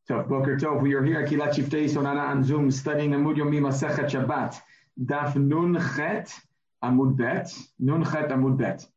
Tov, Boker Tov. We are here at Kilat Shiftei Sonana on Zoom studying Amud Yomi Masechet Shabbat. Daf Nun Chet Amud Bet. Nun Chet Amud Bet.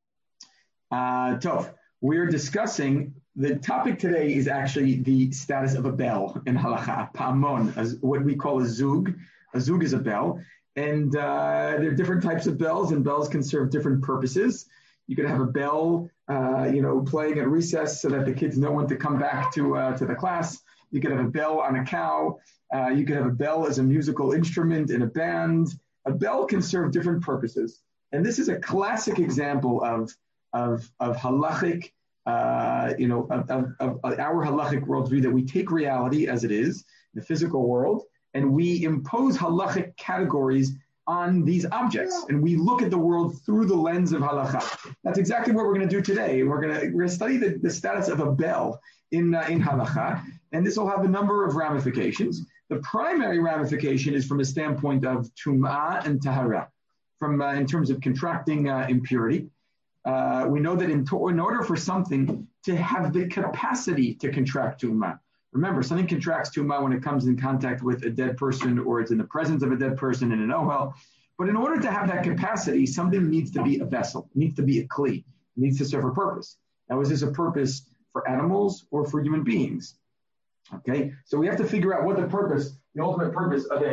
Tov. We are discussing, the topic today is actually the status of a bell in Halacha, Pa'amon, as what we call a zug. A zug is a bell. And there are different types of bells, and bells can serve different purposes. You could have a bell, playing at recess so that the kids know when to come back to the class. You could have a bell on a cow. You could have a bell as a musical instrument in a band. A bell can serve different purposes. And this is a classic example of halachic, of our halachic worldview, that we take reality as it is, the physical world, and we impose halachic categories on these objects, and we look at the world through the lens of halacha. That's exactly what we're going to do today. We're going to study the status of a bell in halacha, and this will have a number of ramifications. The primary ramification is from a standpoint of tum'ah and tahara, in terms of contracting impurity. We know that in order for something to have the capacity to contract tum'ah, remember, something contracts tum'ah when it comes in contact with a dead person or it's in the presence of a dead person in an ohel. But in order to have that capacity, something needs to be a vessel, needs to be a kli, it needs to serve a purpose. Now, is this a purpose for animals or for human beings? Okay, so we have to figure out what the ultimate purpose of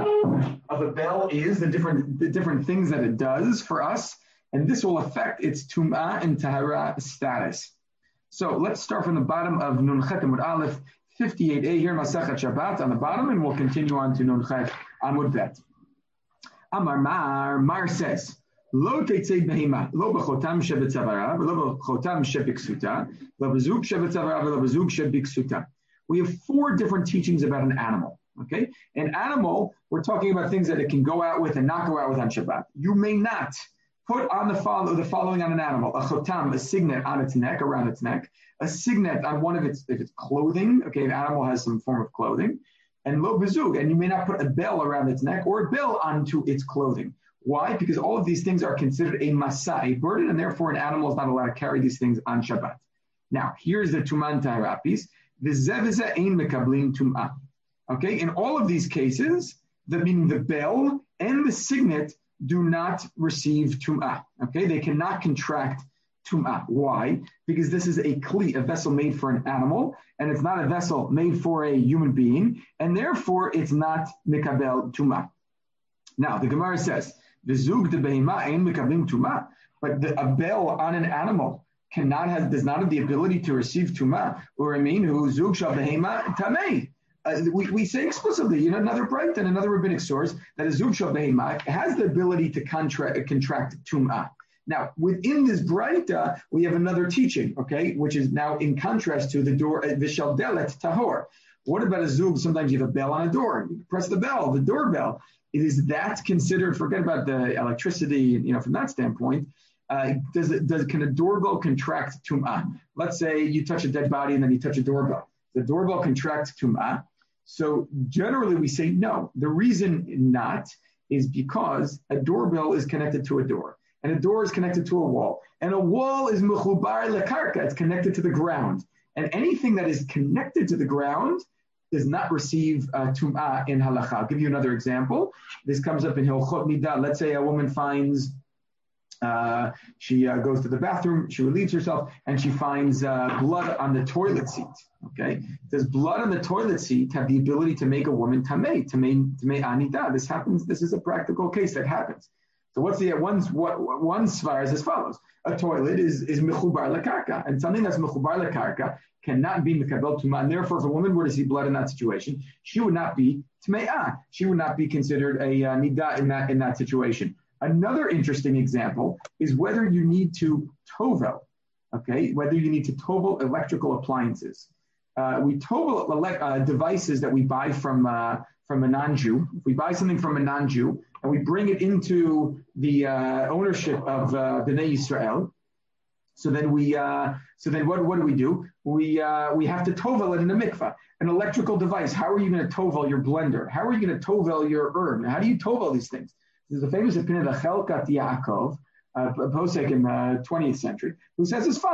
a bell is, the different things that it does for us, and this will affect its tum'ah and tahara status. So let's start from the bottom of Nun Chet Amud Aleph, 58a here, Masechet Shabbat on the bottom, and we'll continue on to Nun Chet Amud Bet. Amar Mar says, Lo teitzei behema, lo b'chotam shebetzavara, lo b'chotam shebiksuta, lo b'zug shebetzavara, lo b'zug shebiksuta. We have four different teachings about an animal. Okay, an animal, we're talking about things that it can go out with and not go out with on Shabbat. You may not put on the following on an animal: a chotam, a signet on its neck, around its neck, a signet on one of its clothing. Okay, an animal has some form of clothing, and lo bezug, and you may not put a bell around its neck or a bell onto its clothing. Why? Because all of these things are considered a masa, a burden, and therefore an animal is not allowed to carry these things on Shabbat. Now, here's the tuman taharapis. The zevizah ein mekablim tum'ah. Okay, in all of these cases, meaning the bell and the signet do not receive tum'ah. Okay, they cannot contract tum'ah. Why? Because this is a kli, a vessel made for an animal, and it's not a vessel made for a human being, and therefore it's not mikabel tum'ah. Now, the Gemara says, "V'zug de behima ein mikablim tum'ah," but a bell on an animal does not have the ability to receive tum'ah, or aminu zug shal behima tamei. We say explicitly, another bright and another rabbinic source, that a zug shal behima has the ability to contract tum'ah. Now, within this braita, we have another teaching, okay, which is now in contrast to the door, v'shal delet tahor. What about a zug? Sometimes you have a bell on a door. You press the bell, the doorbell. Is that considered, forget about the electricity, from that standpoint, can a doorbell contract tum'ah? Let's say you touch a dead body and then you touch a doorbell. The doorbell contracts tum'ah. So generally we say no. The reason not is because a doorbell is connected to a door, and a door is connected to a wall, and a wall is mechubar lekarka, it's connected to the ground. And anything that is connected to the ground does not receive tum'ah in halacha. I'll give you another example. This comes up in Hilchot Nidah. Let's say a woman finds she goes to the bathroom, she relieves herself, and she finds blood on the toilet seat. Okay, does blood on the toilet seat have the ability to make a woman tamei anida? This happens. This is a practical case that happens. So what's the one svar is as follows: a toilet is mechubar lekarka, and something that's mechubar lekarka cannot be mekabel tumah. And therefore, if a woman were to see blood in that situation, she would not be tme'ah. She would not be considered a nida in that situation. Another interesting example is whether you need to tovel, okay? Whether you need to tovel electrical appliances. We tovel devices that we buy from a non-Jew. If we buy something from a non-Jew and we bring it into the ownership of Bnei Yisrael, so then what do we do? We have to tovel it in a mikvah. An electrical device. How are you going to tovel your blender? How are you going to tovel your urn? How do you tovel these things? There's a famous opinion of Chelkat Yaakov, a posek in the 20th century, who says as follows: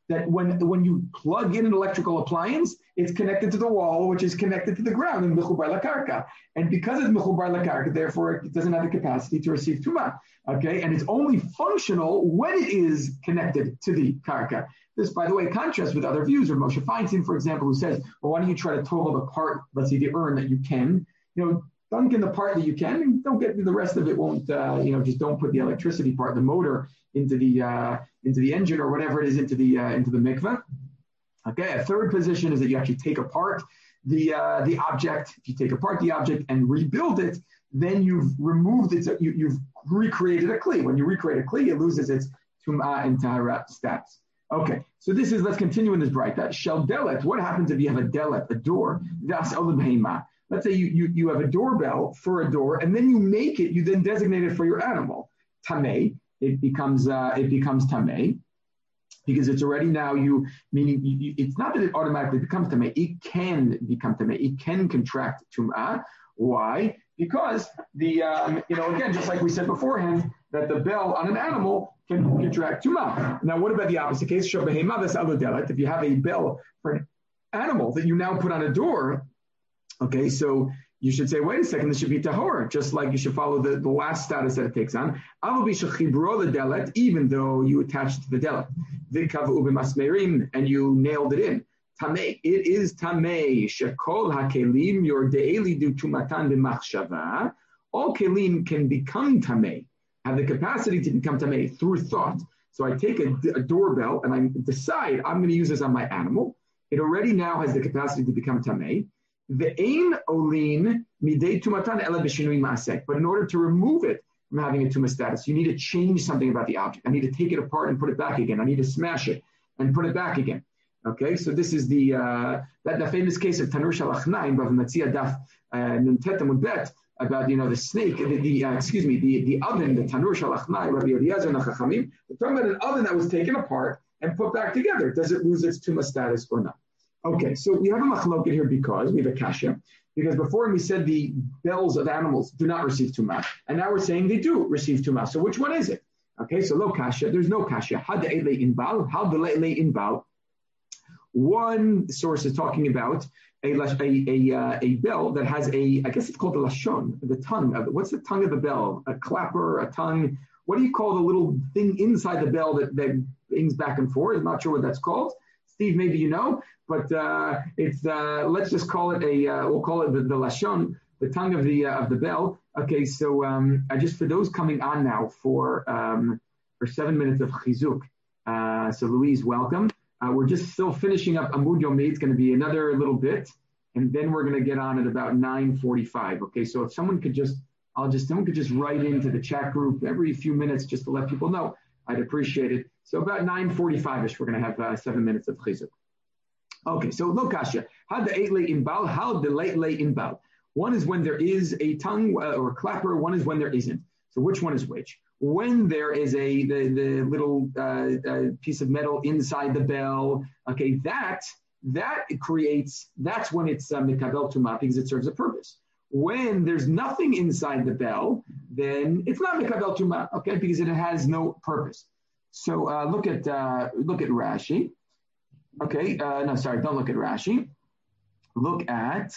that when you plug in an electrical appliance, it's connected to the wall, which is connected to the ground in mechubar lakarka. And because it's mechubar lakarka, therefore it doesn't have the capacity to receive tumah. Okay, and it's only functional when it is connected to the karka. This, by the way, contrasts with other views. Or Moshe Feinstein, for example, who says, well, why don't you try to total the part, let's say the urn that you can, dunk in the part that you can, and don't get the rest of it. Won't just don't put the electricity part, the motor, into the engine or whatever it is into the mikveh. Okay. A third position is that you actually take apart the object. If you take apart the object and rebuild it, then you've removed it. You've recreated a kli. When you recreate a kli, it loses its tum'ah and tahara status. Okay. So let's continue in this bright. That shel delet. What happens if you have a delet, a door? Das olam heima. Let's say you have a doorbell for a door, and then you then designate it for your animal. Tameh, it becomes tameh, because it's already now it's not that it automatically becomes tameh, it can become tameh, it can contract tum'ah. Why? Because again, just like we said beforehand, that the bell on an animal can contract tum'ah. Now, what about the opposite case? If you have a bell for an animal that you now put on a door, okay, so you should say, wait a second, this should be tahor, just like you should follow the last status that it takes on. Even though you attached to the delet, and you nailed it in. Tameh, it is tameh. Shekol hakelim, your de'eli du tumatan b'machshava. All kelim can become tameh, have the capacity to become tameh through thought. So I take a doorbell and I decide I'm going to use this on my animal. It already now has the capacity to become tameh. Ve'ein olin midei tumatan ela b'shinui ma'asek. But in order to remove it from having a tumah status, you need to change something about the object. I need to take it apart and put it back again. I need to smash it and put it back again. Okay, so this is the famous case of Tanur Shalachna in Bava Metzia Daf Nuntet Amud Bet about the snake, the oven, the Tanur Shalachna, Rabbi Eliezer and the Chachamim. We're talking about an oven that was taken apart and put back together. Does it lose its tumah status or not? Okay, so we have a machloket here because we have a kasha. Because before we said the bells of animals do not receive tumah, and now we're saying they do receive tumah. So which one is it? Okay, so lo kasha. There's no kasha. Had the inbal, had the inbal. One source is talking about a bell that has I guess it's called the lashon, the tongue. What's the tongue of the bell? A clapper, a tongue. What do you call the little thing inside the bell that bangs back and forth? I'm not sure what that's called. Steve, maybe you know, but it's let's just call it we'll call it the lashon, the tongue of the bell. Okay, so I just for those coming on now for 7 minutes of chizuk. So Louise, welcome. We're just still finishing up Amud Yomi. It's going to be another little bit, and then we're going to get on at about 9:45. Okay, so if someone could just write into the chat group every few minutes just to let people know, I'd appreciate it. So about 9:45ish, we're going to have 7 minutes of chizuk. Okay, so lo kasha. How the eight lay inbal, how the late lay inbal. One is when there is a tongue or a clapper. One is when there isn't. So which one is which? When there is the little piece of metal inside the bell, okay, that's when it's mikabel tumah because it serves a purpose. When there's nothing inside the bell, then it's not mikabel tumah, okay, because it has no purpose. So look at Rashi. Okay, don't look at Rashi. Look at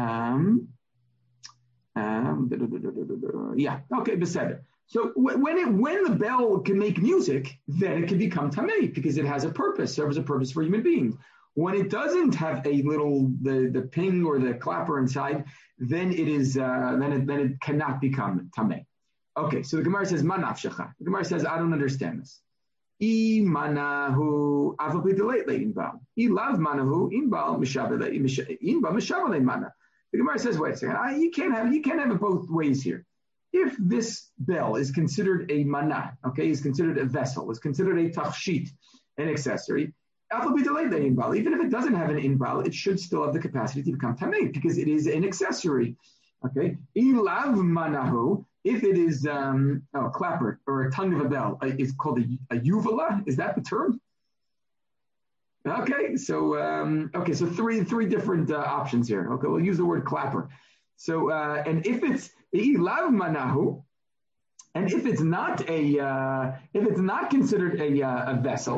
beseder. So when the bell can make music, then it can become tameh because it has a purpose, serves a purpose for human beings. When it doesn't have a little the ping or the clapper inside, then it is then it cannot become tameh. Okay, so the Gemara says manafshecha. The Gemara says I don't understand this. I manahu avapidulate inbal. I love manahu inbal mishabale mana. The Gemara says, wait a second, you can't have it both ways here. If this bell is considered a mana, okay, is considered a vessel, is considered a tachshit, an accessory, even if it doesn't have an inbal, it should still have the capacity to become tameh because it is an accessory. Okay, ilav manahu. If it is a clapper or a tongue of a bell, it's called a uvula. Is that the term? Okay, so three different options here. Okay, we'll use the word clapper. So and if it's ilav manahu, and if it's not considered a vessel,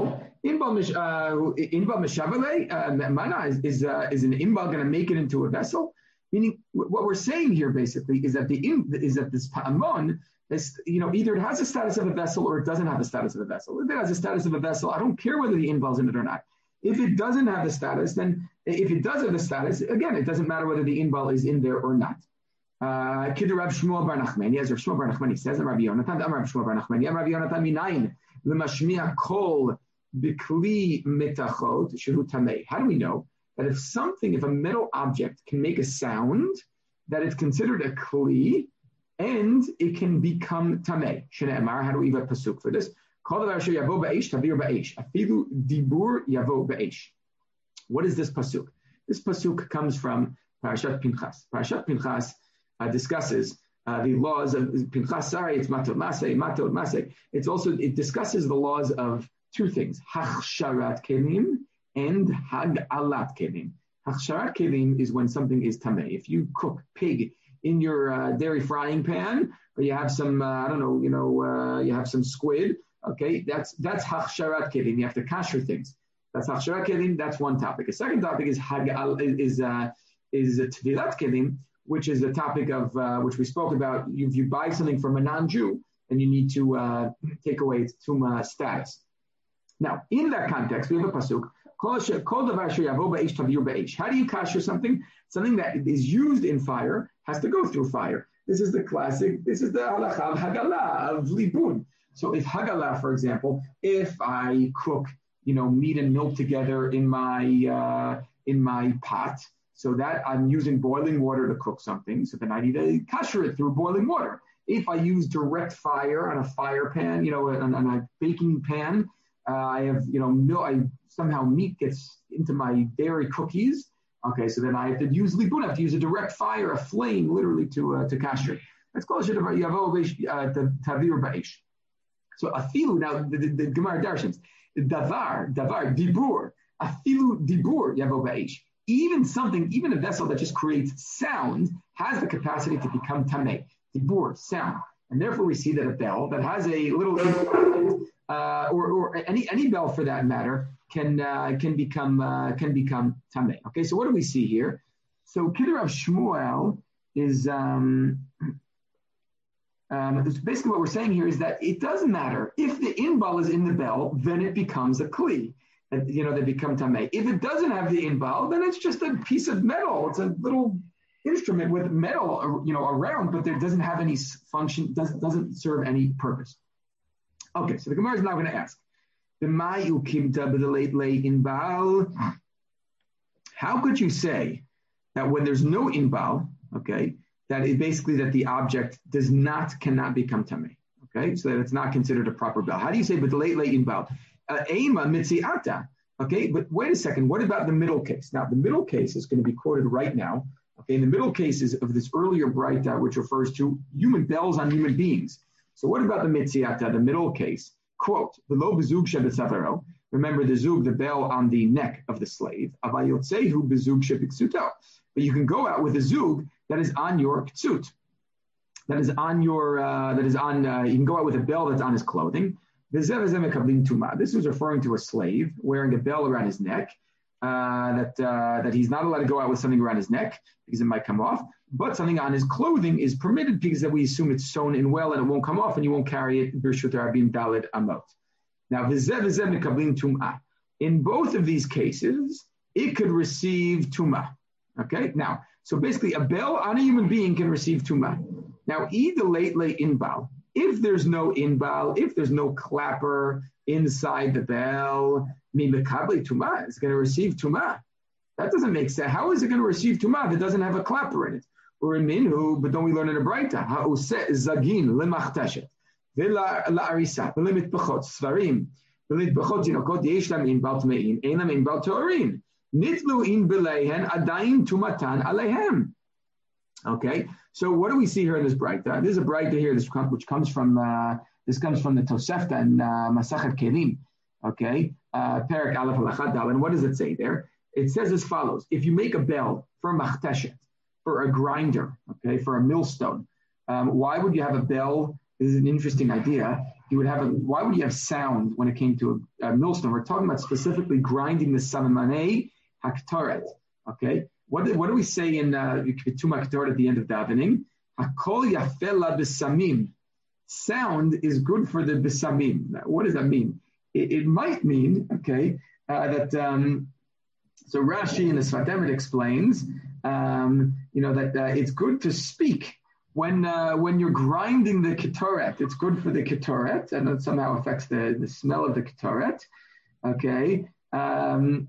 Inbal Meshavale, Mana is an Inbal going to make it into a vessel? Meaning, what we're saying here basically is that this Pa'amon is, either it has a status of a vessel or it doesn't have the status of a vessel. If it has a status of a vessel, I don't care whether the Inbal's in it or not. If it doesn't have the status, then if it does have the status, again, it doesn't matter whether the Inbal is in there or not. Kidder Rav Shmuel Bar Nachmani, as Rav Shmuel Bar Nachmani says, Rabbi Yonatan, Rav Shmuel Bar Nachmani, Rabbi Yonatan minayin l'mashmiya kol b'kli metachot shehu tamei. How do we know that if a metal object can make a sound, that it's considered a kli, and it can become tamei? Shne'emar, how do we have a pasuk for this? Kol davar asher yavo ba'esh tavir ba'esh, afilu dibur yavo ba'esh. What is this pasuk? This pasuk comes from Parashat Pinchas. Parashat Pinchas discusses the laws of Pinchas Sari. It's Matot Maseh. It discusses the laws of two things: Hachsharat Kelim and Hagalat Kelim. Hachsharat Kelim is when something is tameh. If you cook pig in your dairy frying pan, or you have some, you have some squid. Okay, that's Hachsharat Kelim. You have to kasher things. That's Hachsharat Kelim. That's one topic. A second topic is Tvilat Kelim, which is the topic of which we spoke about. If you buy something from a non-Jew, then you need to take away its tumah status. Now, in that context, we have a pasuk. How do you kasher something? Something that is used in fire has to go through fire. This is the halacha of hagalah, of libun. So if hagalah, for example, if I cook, meat and milk together in my pot, so that I'm using boiling water to cook something, so then I need to kasher it through boiling water. If I use direct fire on a fire pan, on a baking pan, I have, somehow meat gets into my dairy cookies. Okay, so then I have to use libun, I have to use a direct fire, a flame, literally to kasher it. That's called tavir ba'esh. So afilu, now the Gemara Darshans, davar, dibur, afilu dibur yavo ba'esh. Even a vessel that just creates sound has the capacity to become tameh, dibur, sound. And therefore we see that a bell that has a little or any bell for that matter can become tameh. Okay, so what do we see here? So Kidder of Shmuel is basically what we're saying here is that it doesn't matter if the inbal is in the bell, then it becomes a kli. They become tameh. If it doesn't have the inbal, then it's just a piece of metal. It's a little instrument with metal, around, but it doesn't have any function, doesn't serve any purpose. Okay, so the Gemara is now going to ask, how could you say that when there's no inbal, okay, that is basically that the object cannot become tameh, okay, so that it's not considered a proper bell? How do you say b'delay inbal? Ema mitziata. Okay, but wait a second. What about the middle case? Now, the middle case is going to be quoted right now. Okay, in the middle cases of this earlier Braita, which refers to human bells on human beings. So, what about the mitziata, the middle case? Quote: "Below bezug shebesavero." Remember the zug, the bell on the neck of the slave. Avayotzehu bezug shebiksuto. But you can go out with a zug that is on your ktsut. That is on your. You can go out with a bell that's on his clothing. This is referring to a slave wearing a bell around his neck, that he's not allowed to go out with something around his neck because it might come off, but something on his clothing is permitted because that we assume it's sewn in well and it won't come off and you won't carry it. Now, in both of these cases, it could receive tumah. Okay, now, so basically a bell on a human being can receive tumah. Now, either late inbal. If there's no inbal, if there's no clapper inside the bell, tumah, it's going to receive tumah. That doesn't make sense. How is it going to receive tumah if it doesn't have a clapper in it? Or in minhu, but don't we learn in a Braita? Ha'useh zagin lemachtashet, ve'la'arisa, ve'lemitbachot svarim, ve'lemitbachot zinokot yesh lam inbal tme'in, ein lam inbal te'orin, nitlu in beleihen adayin tumatan aleihem. Okay, so what do we see here in this Braita? This is a Braita here, which comes from the Tosefta and Masachet Kelim. Okay, Perek Aleph Halachat Dal. And what does it say there? It says as follows: if you make a bell for a machteshet, for a grinder, okay, for a millstone, why would you have a bell? This is an interesting idea. you would have why would you have sound when it came to a millstone? We're talking about specifically grinding the samimane haktaret. Okay, what do we say in Ketuma Haktaret at the end of davening? Hakol yafela b'samim. Sound is good for the b'samim. Now, what does that mean? It might mean, okay, that so Rashi in the Sfat Emet explains, that it's good to speak when you're grinding the ketoret. It's good for the ketoret, and it somehow affects the smell of the ketoret. Okay, and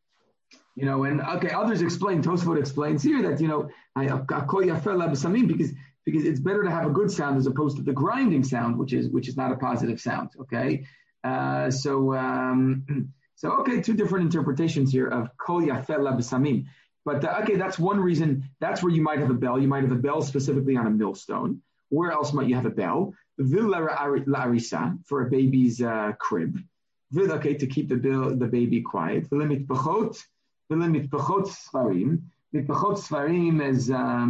others explain. Tosfot explains here that because it's better to have a good sound as opposed to the grinding sound, which is not a positive sound. Okay, so two different interpretations here of kol yafeh la b'samim. But that's one reason. That's where you might have a bell. You might have a bell specifically on a millstone. Where else might you have a bell? Vil la'arisa, for a baby's crib. Vil, to keep the baby quiet. V'le mitpachot svarim. Mitpachot svarim is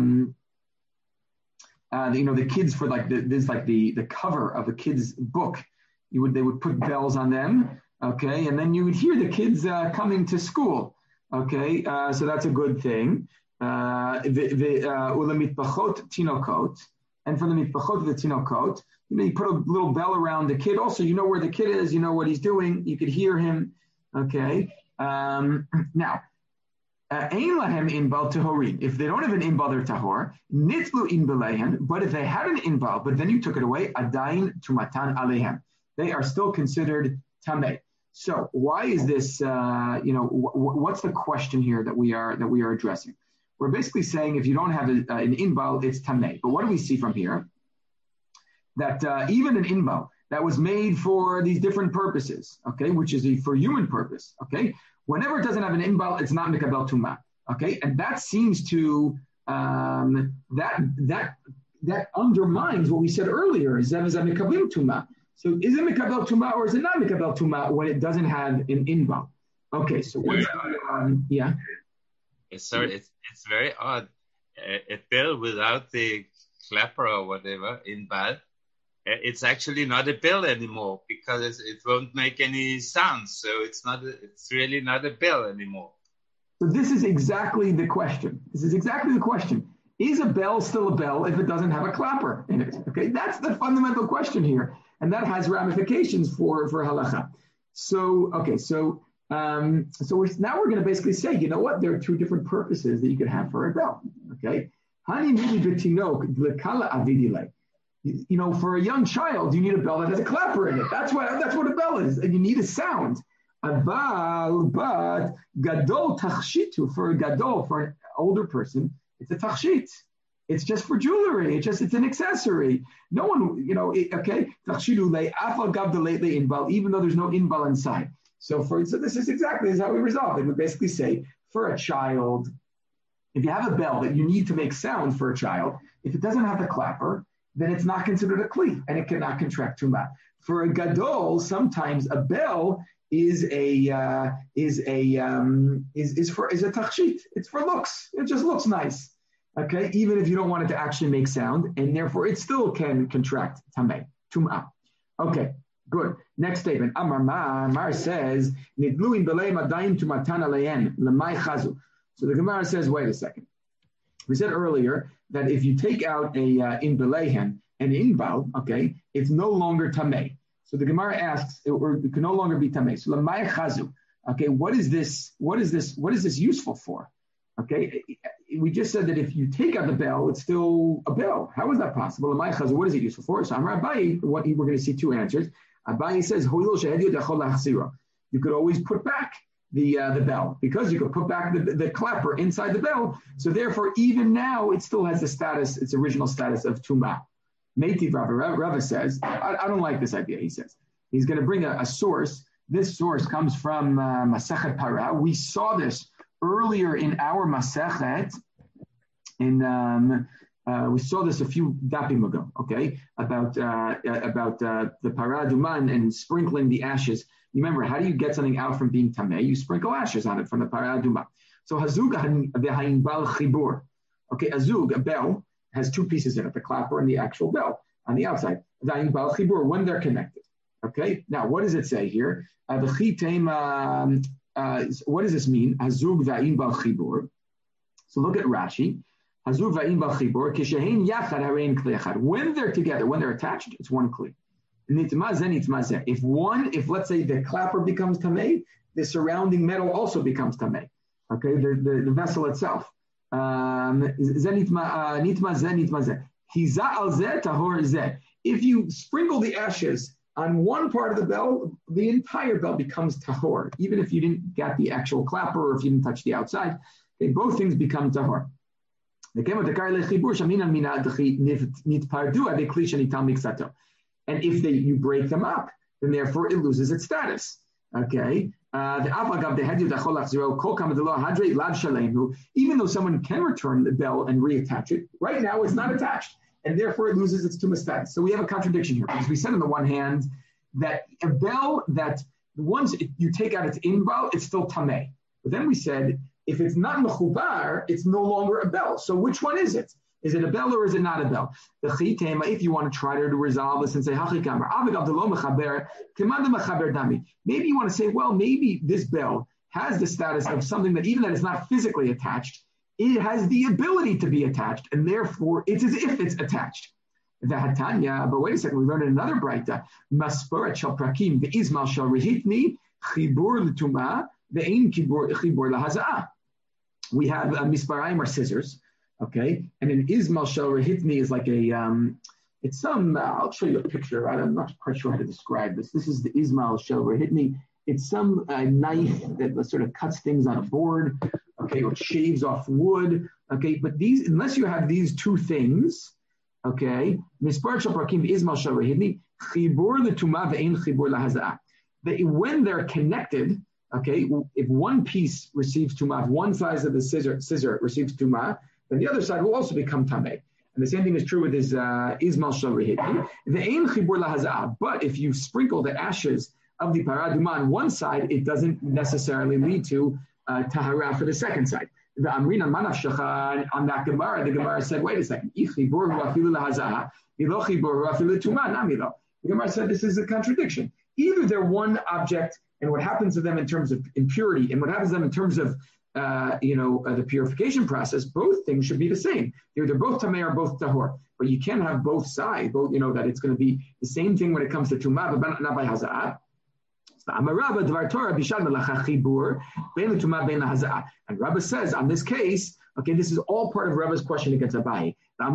the kids for the cover of a kid's book. They would put bells on them. Okay, and then you would hear the kids coming to school. Okay, so that's a good thing. Ulemitpachot tinokot, and for the mitpachot the tinokot, you put a little bell around the kid. Also, you know where the kid is, you know what he's doing, you could hear him. Okay, now, ein lahem inbal tehorin. If they don't have an inbal, they're tahor. Nitlu inbalehem. But if they had an inbal, but then you took it away, adain tumatan alehem. They are still considered tameh. So why is this? What's the question here that we are addressing? We're basically saying if you don't have an inbal, it's tameh. But what do we see from here? That even an inbal that was made for these different purposes, okay, which is for human purpose, okay, whenever it doesn't have an inbal, it's not mikabel tumah, okay, and that seems to that undermines what we said earlier. Is that mikabel tumah? So is it mikabel tumah or is it not mikabel tumah when it doesn't have an inbal? Okay, so what's yeah? Sorry, it's very odd. A bell without the clapper or whatever inbal, it's actually not a bell anymore because it won't make any sound. So it's really not a bell anymore. So this is exactly the question. Is a bell still a bell if it doesn't have a clapper in it? Okay, that's the fundamental question here. And that has ramifications for halacha. So now we're going to basically say, you know what? There are two different purposes that you could have for a bell. Okay, for a young child, you need a bell that has a clapper in it. That's what a bell is. And you need a sound. But gadol tachshitu, for an older person, it's a tachshit. It's just for jewelry. It's an accessory. No one, okay. Even though there's no inbal inside. So this is exactly how we resolve it. We basically say for a child, if you have a bell that you need to make sound for a child, if it doesn't have the clapper, then it's not considered a kli and it cannot contract tumah. For a gadol, sometimes a bell is a tachshit. It's for looks. It just looks nice. Okay, even if you don't want it to actually make sound, and therefore it still can contract tumah. Okay, good. Next statement. Mar says, Nidluin belay madayim tumatan alayem lemay chazu. So the Gemara says, wait a second. We said earlier that if you take out in belayhen an inbal, okay, it's no longer tameh. So the Gemara asks, it can no longer be tameh. So lemay chazu. Okay, what is this useful for? Okay, we just said that if you take out the bell, it's still a bell. How is that possible? What is it useful for? So Amar Abaye, we're going to see two answers. Abaye says, you could always put back the bell because you could put back the clapper inside the bell. So therefore, even now, it still has its original status of tumah. Meitiv Rava says, I don't like this idea, he says. He's going to bring a source. This source comes from Masechet Para. We saw this earlier in our Masechet, we saw this a few dapim ago, okay, about the paraduman and sprinkling the ashes. You remember, how do you get something out from being tameh? You sprinkle ashes on it from the paraduma. So hazug bal chibur. Okay, a bell, has two pieces in it, the clapper and the actual bell on the outside. when they're connected. Okay, now what does it say here? What does this mean? Hazug va'im bal chibur. So look at Rashi. Hazug va'im bal chibur kishehin yachad harein kli echad. When they're together, when they're attached, it's one kli. If let's say the clapper becomes tamei, the surrounding metal also becomes tamei. Okay, the vessel itself. If you sprinkle the ashes on one part of the bell, the entire bell becomes tahor, even if you didn't get the actual clapper or if you didn't touch the outside. Okay, both things become tahor. And if you break them up, then therefore it loses its status. Okay. Even though someone can return the bell and reattach it, right now it's not attached, and therefore it loses its tuma status. So we have a contradiction here, because we said on the one hand that a bell that once you take out its inbal, it's still tameh. But then we said if it's not mechubar, it's no longer a bell. So which one is it? Is it a bell or is it not a bell? If you want to try to resolve this and say, maybe you want to say, well, maybe this bell has the status of something that even that is not physically attached, it has the ability to be attached, and therefore it's as if it's attached. But wait a second, we learned in another braita, Masparat shel prakim, the Ismail shel rehitni, chibur l'tuma, the ein chibur lahaza'ah. We have misparaim or scissors. Okay, and an Ismail shel rehitni is like a, it's some, I'll show you a picture. I'm not quite sure how to describe this. This is the Ismail shel rehitni. It's some knife that sort of cuts things on a board, okay, or shaves off wood, okay. But these, unless you have these two things, okay, mispar shel prakim Ismail shel rehitni, chibur l'tuma ve'ein chibur lahaza'ah. When they're connected, okay, if one piece receives tuma, if one side of the scissor receives tuma, then the other side will also become tamei. And the same thing is true with his Ismail shel rehitni. Ve'ein chibur lahaza'ah. But if you sprinkle the ashes of the paraduma on one side, it doesn't necessarily lead to tahara for the second side. The Amrina Manaf on that Gemara, the Gemara said, wait a second. The Gemara said this is a contradiction. Either they're one object, and what happens to them in terms of impurity, and what happens to them in terms of the purification process, both things should be the same. They're both tamei or both tahor. But you can't have both sides, that it's going to be the same thing when it comes to tumah, but not by haza'ah. And Rabbi says, on this case, okay, this is all part of Rabbi's question against Abaye.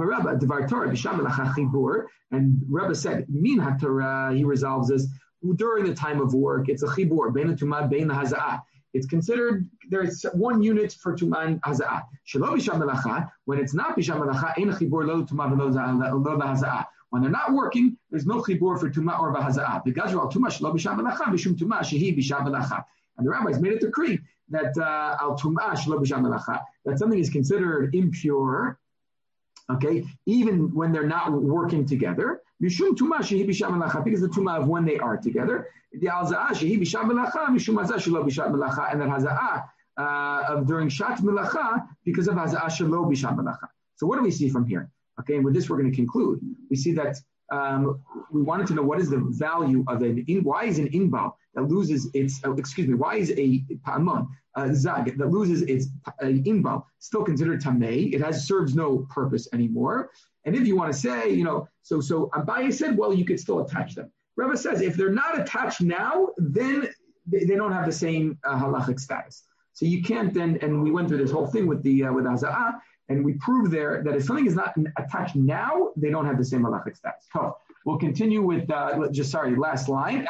And Rabbi said, Min HaTorah, he resolves this, during the time of work, it's a chibur, bein tumah, bein haza'ah. It's considered, there's one unit for tumah and haza'ah. Shelo b'sham melacha, when it's not b'sham melacha, ein chibur lo tumah v'lo haza'ah. When they're not working, there's no chibur for tumah or v'haza'ah. B'gazru al tumah shelo b'sham melacha, b'shum tumah shehi b'sham melacha. And the rabbis made a decree that al tumah shelo b'sham melacha, that something is considered impure, okay, even when they're not working together. Mishum tumah shehi b'sham melacha, because the tumah of when they are together. The haza'ah shehi b'sham melacha, mishum haza'ah shelo b'sham melacha, and that haza'ah of during shat melacha, because of haza'ah shelo b'sham melacha. So what do we see from here? Okay, and with this we're going to conclude. We see that we wanted to know what is the value of why is an inbal that loses its, why is a pa'amon, zag, that loses its inbal still considered tamei? It serves no purpose anymore. And if you want to say, so Abaye said, well, you could still attach them. Rebbe says, if they're not attached now, then they don't have the same halachic status. So you can't then, and we went through this whole thing with haza'ah, and we proved there that if something is not attached now, they don't have the same halachic status. So we'll continue with, last line.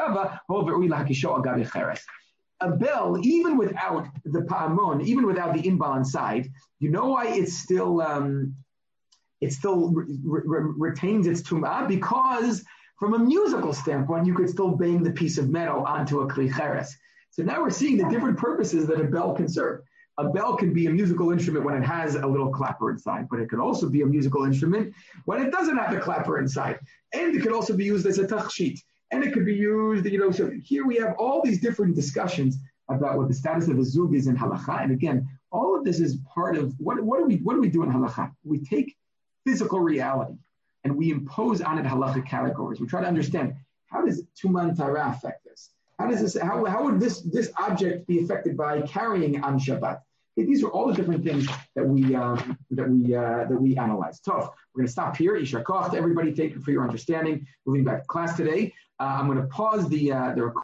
A bell, even without the pa'amon, even without the inbal inside, you know why it still retains its tum'ah? Because from a musical standpoint, you could still bang the piece of metal onto a kli cheres. So now we're seeing the different purposes that a bell can serve. A bell can be a musical instrument when it has a little clapper inside, but it could also be a musical instrument when it doesn't have the clapper inside. And it could also be used as a tachshit. And it could be used, so here we have all these different discussions about what the status of a zug is in halacha. And again, all of this is part of, what do we do in halacha? We take physical reality. and we impose on it halachic categories. We try to understand, how does Tuman Tara affect this? How would this object be affected by carrying on Shabbat? Okay, these are all the different things that we analyze. Tough. We're going to stop here. Yishar koach to everybody. Thank you for your understanding. Moving back to class today. I'm going to pause the recording.